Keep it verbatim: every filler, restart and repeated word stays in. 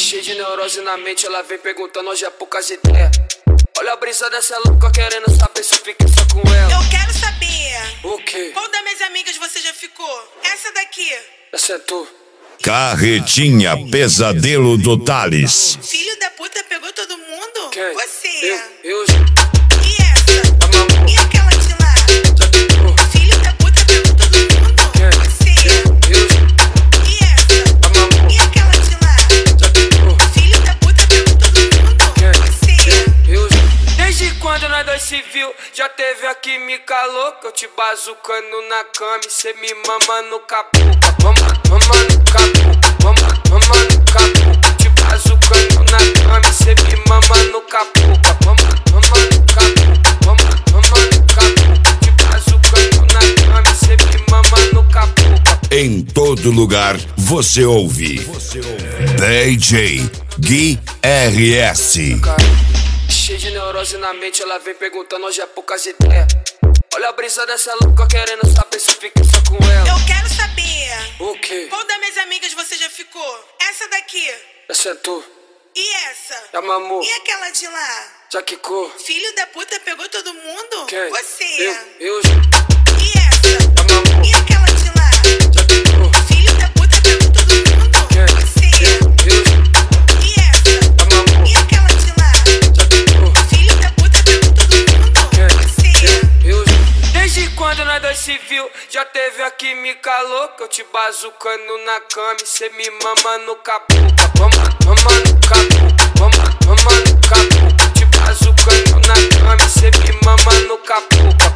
Cheio de neurose na mente, ela vem perguntando hoje é poucas ideias. Olha a brisa dessa louca querendo saber se fica só com ela. Eu quero saber. O quê? Qual das minhas amigas você já ficou? Essa daqui. Essa é tu. Carretinha Pesadelo do Thales. Filho da puta pegou todo mundo? Quem? Você. Eu, eu. E essa? A mamãe. E aquela de lá? Já pegou. Filho da puta pegou todo mundo? Quem? Você. Eu, eu. E essa? A mamãe. E aquela de lá? Já pegou. Filho da puta pegou todo mundo? Quem? Você. Eu. Desde quando nós dois se viu, já teve a química louca. Eu te bazucando na cama e cê me mama no capu. Mama, mama no capu. Mama, mama no capu. Te bazucando na cama e cê me mama no capu. Mama, mama no capu. Mama, mama no capu. Te bazucando na cama e cê me mama no capu. Em todo lugar você ouve D J Gui R S. Cheio de neurose na mente, ela vem perguntando hoje é poucas ideias. Olha a brisa dessa louca querendo saber se fica só com ela. Eu quero saber. O quê? Qual das minhas amigas você já ficou? Essa daqui. Essa é tu. E essa? A mamô. E aquela de lá? Já quicou. Filho da puta pegou todo mundo? Quem? Você. Eu, eu. E essa? A mamô. E aquela de lá? Já quicou. Filho da puta pegou todo mundo? Quem? Você. Eu, eu. E essa? A mamô. E aquela de lá? Já quicou. Filho da puta pegou todo mundo? Quem? Você. Eu, eu. Desde quando nós dois se viu, já teve a química louca. Eu te bazucando na cama e cê me mama no capu. Mama, mama no capu. Mama, mama no capu. Te bazucando na cama e cê me mama no capu.